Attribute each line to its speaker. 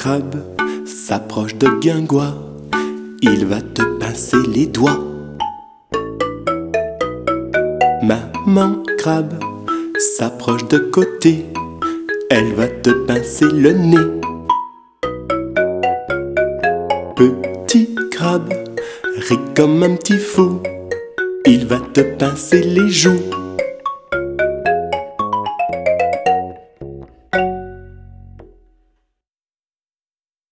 Speaker 1: crabe s'approche de Guingois. Il va te pincer les doigts. Maman crabe s'approche de côté. Elle va te pincer le nez. Petit crabe rit comme un petit fou. Il va te pincer les joues.